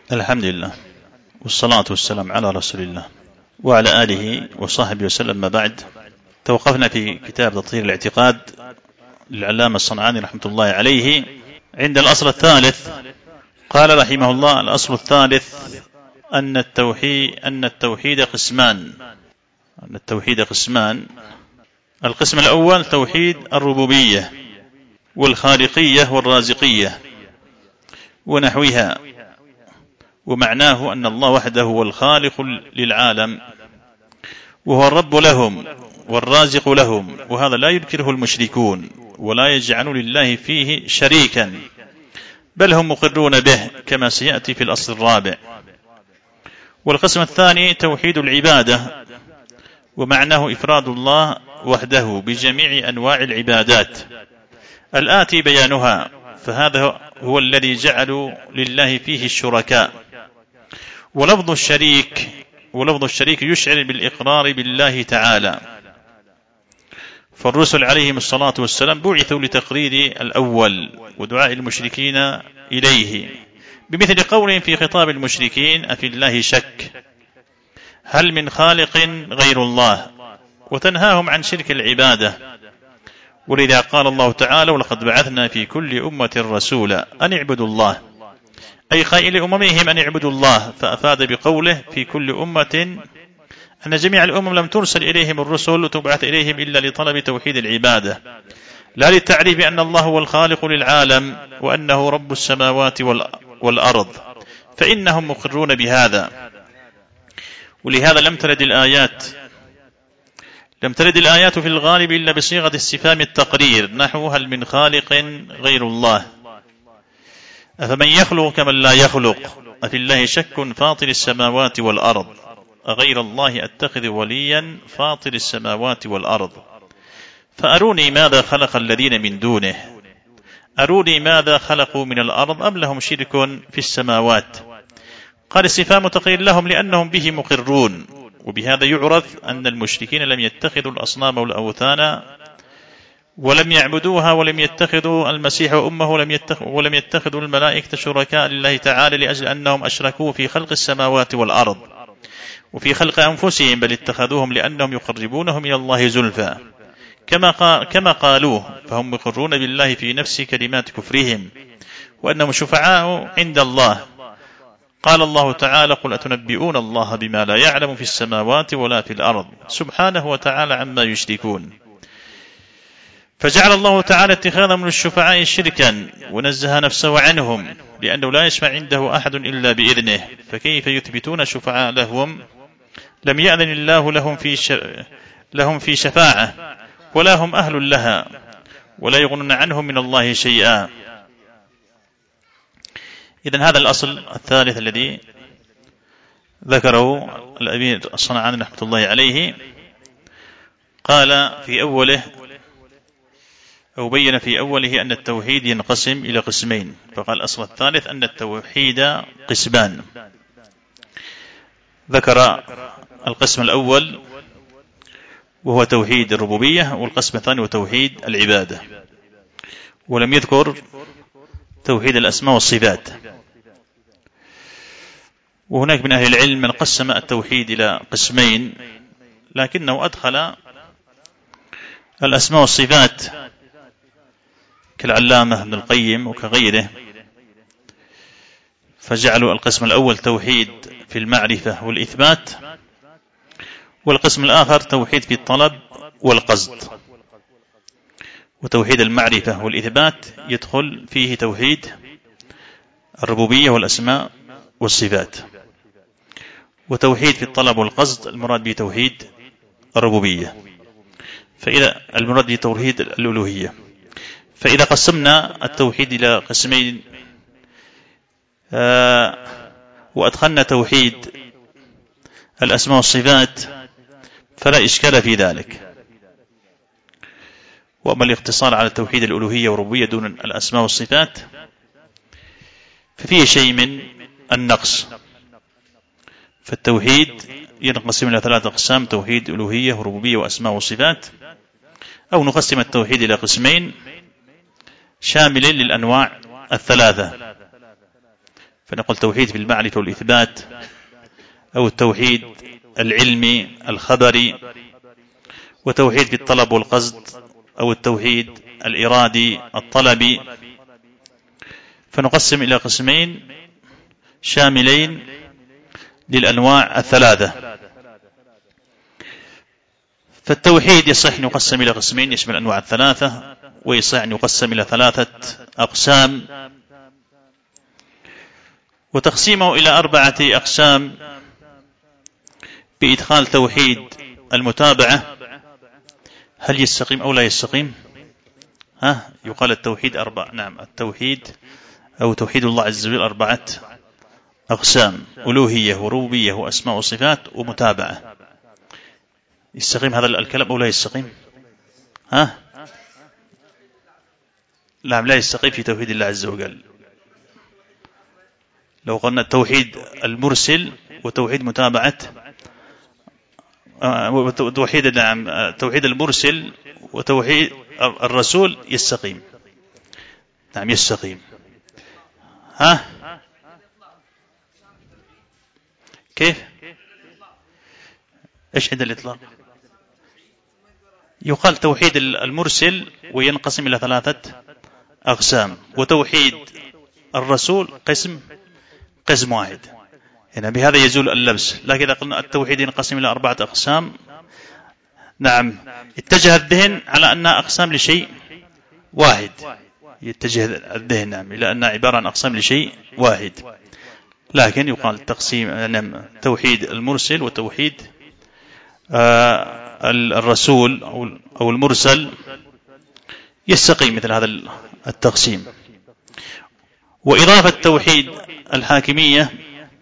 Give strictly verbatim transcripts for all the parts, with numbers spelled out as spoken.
الحمد لله والصلاة والسلام على رسول الله وعلى آله وصحبه وسلم. ما بعد، توقفنا في كتاب تطهير الاعتقاد للعلامة الصنعاني رحمة الله عليه عند الأصل الثالث. قال رحمه الله: الأصل الثالث أن التوحيد أن التوحيد قسمان أن التوحيد قسمان القسم الأول توحيد الربوبية والخالقية والرازقية ونحوها، ومعناه أن الله وحده هو الخالق للعالم وهو الرب لهم والرازق لهم، وهذا لا ينكره المشركون ولا يجعلون لله فيه شريكا، بل هم مقرون به كما سيأتي في الأصل الرابع. والقسم الثاني توحيد العبادة، ومعناه إفراد الله وحده بجميع أنواع العبادات الآتي بيانها، فهذا هو الذي جعلوا لله فيه الشركاء. ولفظ الشريك ولفظ الشريك يشعر بالإقرار بالله تعالى، فالرسل عليهم الصلاة والسلام بعثوا لتقرير الأول ودعاء المشركين إليه، بمثل قولهم في خطاب المشركين: أفي الله شك، هل من خالق غير الله، وتنهاهم عن شرك العبادة. ولذا قال الله تعالى: ولقد بعثنا في كل أمة رسولا أن اعبدوا الله، أي قائل أممهم أن اعبدوا الله، فأفاد بقوله في كل أمة أن جميع الأمم لم ترسل إليهم الرسل وتبعث إليهم إلا لطلب توحيد العبادة، لا للتعريف بأن الله هو الخالق للعالم وأنه رب السماوات والأرض، فإنهم مقرون بهذا. ولهذا لم ترد الآيات لم ترد الآيات في الغالب إلا بصيغة استفهام التقرير، نحو: هل من خالق غير الله، أفمن يخلق كمن لا يخلق، أفي الله شك فاطر السماوات والأرض، أغير الله أتخذ وليا فاطر السماوات والأرض، فأروني ماذا خلق الذين من دونه، أروني ماذا خلقوا من الأرض أم لهم شرك في السماوات. قال استفهام تقرير لهم لأنهم به مقرون. وبهذا يعرف أن المشركين لم يتخذوا الأصنام والأوثان ولم يعبدوها، ولم يتخذوا المسيح وأمه، ولم يتخذوا, ولم يتخذوا الملائكة شركاء لله تعالى، لأجل أنهم أشركوا في خلق السماوات والأرض وفي خلق أنفسهم، بل اتخذوهم لأنهم يقربونهم إلى الله زلفى كما, قال كما قالوه، فهم مقرون بالله في نفس كلمات كفرهم وأنهم شفعاء عند الله. قال الله تعالى: قل أتنبئون الله بما لا يعلم في السماوات ولا في الأرض سبحانه وتعالى عما يشركون. فجعل الله تعالى اتخاذهم للشفعاء شركا ونزه نفسه عنهم، لأنه لا يشفع عنده أحد إلا بإذنه، فكيف يثبتون شفعاء لهم لم يأذن الله لهم في ش... لهم في شفاعة، ولا هم أهل لها، ولا يغنون عنهم من الله شيئا. إذن هذا الأصل الثالث الذي ذكره الأمير الصنعاني رحمة الله عليه. قال في أوله أو بين في أوله أن التوحيد ينقسم إلى قسمين، فقال الأصل الثالث أن التوحيد قسمان. ذكر القسم الأول وهو توحيد الربوبية، والقسم الثاني هو توحيد العبادة، ولم يذكر توحيد الأسماء والصفات. وهناك من أهل العلم من قسم التوحيد إلى قسمين، لكنه أدخل الأسماء والصفات كالعلامة ابن القيم وكغيره، فجعلوا القسم الأول توحيد في المعرفة والإثبات، والقسم الآخر توحيد في الطلب والقصد. وتوحيد المعرفة والإثبات يدخل فيه توحيد الربوبية والأسماء والصفات، وتوحيد في الطلب والقصد المراد به توحيد الربوبية، فإذا المراد به توحيد الألوهية. فإذا قسمنا التوحيد إلى قسمين آه وأدخلنا توحيد الأسماء والصفات فلا إشكال في ذلك. وأما الاقتصار على توحيد الألوهية والربوبية دون الأسماء والصفات ففيه شيء من النقص. فالتوحيد ينقسم إلى ثلاثة أقسام: توحيد ألوهية وربوبية وأسماء وصفات، أو نقسم التوحيد إلى قسمين شامل للأنواع الثلاثة، فنقول توحيد في المعرفة والإثبات، أو التوحيد العلمي الخبري، وتوحيد في الطلب والقصد، أو التوحيد الإرادي الطلبي. فنقسم إلى قسمين شاملين للأنواع الثلاثة. فالتوحيد يصح أن يقسم إلى قسمين يشمل الأنواع الثلاثة، ويصح أن يقسم إلى ثلاثة أقسام. وتقسيمه إلى أربعة أقسام بإدخال توحيد المتابعة. هل يستقيم أو لا يستقيم؟ ها يقال التوحيد أربع نعم التوحيد أو توحيد الله عز وجل أربعة أقسام: ألوهية وربوبية وأسماء وصفات ومتابعة. يستقيم هذا الكلام أو لا يستقيم؟ ها لا لا يستقيم في توحيد الله عز وجل. لو قلنا التوحيد المرسل وتوحيد متابعة توحيد نعم توحيد المرسل وتوحيد الرسول يستقيم. نعم يستقيم. ها كيف ايش عند الإطلاق؟ يقال توحيد المرسل وينقسم إلى ثلاثة أقسام، وتوحيد الرسول قسم قسم واحد. هنا بهذا يزول اللبس. لكن إذا قلنا التوحيد ينقسم إلى أربعة أقسام، نعم اتجه الذهن على أنها أقسام لشيء واحد، يتجه الذهن نعم إلى أنها عبارة عن أقسام لشيء واحد. لكن يقال تقسيم نعم توحيد المرسل وتوحيد آه الرسول أو المرسل يستقيم مثل هذا التقسيم. وإضافة توحيد الحاكمية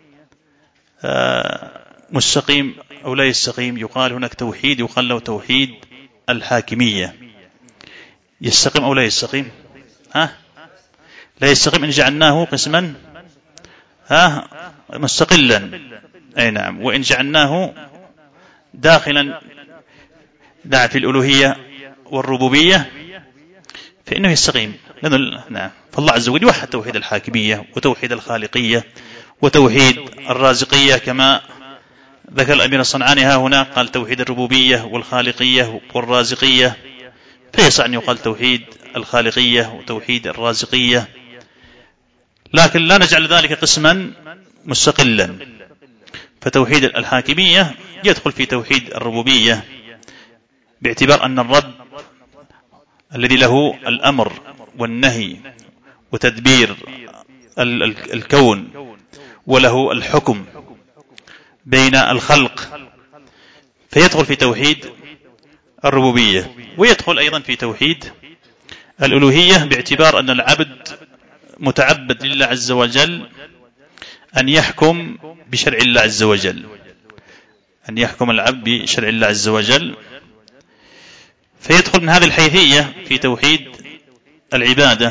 آه مستقيم أو لا يستقيم؟ يقال هناك توحيد يقال له توحيد الحاكمية، يستقيم أو لا يستقيم؟ ها لا يستقيم إن جعلناه قسما ها مستقلا. أي نعم. وإن جعلناه داخلا نعم في الألوهية والربوبية فإنه يستقيم. نعم. فالله عز وجل يوحد توحيد الحاكمية وتوحيد الخالقية وتوحيد الرازقية، كما ذكر الأمير الصنعاني ها هنا قال توحيد الربوبية والخالقية والرازقية، فيصح أن يقال توحيد الخالقية وتوحيد الرازقية، لكن لا نجعل ذلك قسما مستقلا. فتوحيد الحاكمية يدخل في توحيد الربوبية باعتبار أن الرب الذي له الأمر والنهي وتدبير الكون وله الحكم بين الخلق، فيدخل في توحيد الربوبية. ويدخل أيضا في توحيد الألوهية باعتبار أن العبد متعبد لله عز وجل أن يحكم بشرع الله عز وجل، أن يحكم العبد بشرع الله عز وجل، فيدخل من هذه الحيثية في توحيد العبادة.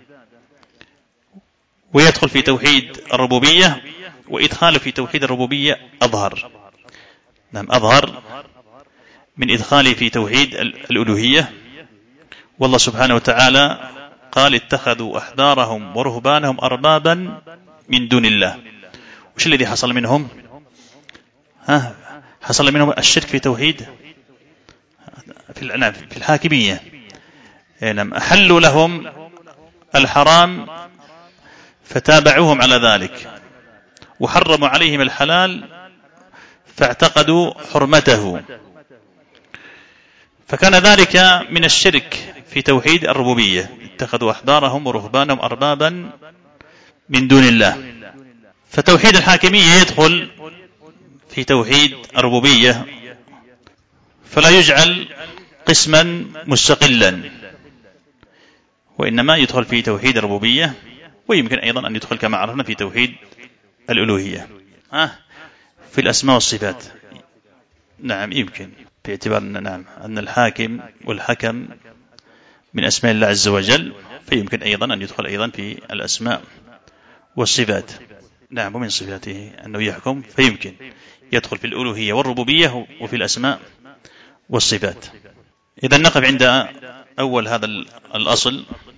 ويدخل في توحيد الربوبية، وإدخاله في توحيد الربوبية أظهر نعم أظهر من إدخاله في توحيد الألوهية. والله سبحانه وتعالى قال اتخذوا أحبارهم ورهبانهم أربابا من دون الله. وش الذي حصل منهم؟ ها حصل منهم الشرك في توحيد في في الحاكمية. يعني أحلوا لهم الحرام فتابعوهم على ذلك، وحرموا عليهم الحلال فاعتقدوا حرمته، فكان ذلك من الشرك في توحيد الربوبية. اتخذوا أحبارهم ورهبانهم أربابا من دون الله. فتوحيد الحاكمية يدخل في توحيد الربوبية، فلا يجعل قسما مستقلا، وإنما يدخل في توحيد الربوبية. ويمكن أيضا أن يدخل كما عرفنا في توحيد الألوهية ها في الأسماء والصفات. نعم يمكن باعتبار أن نعم أن الحاكم والحكم من أسماء الله عز وجل، فيمكن أيضا أن يدخل أيضا في الأسماء والصفات. نعم ومن صفاته أنه يحكم، فيمكن يدخل في الألوهية والربوبية وفي الأسماء والصفات. إذا نقف عند أول هذا الأصل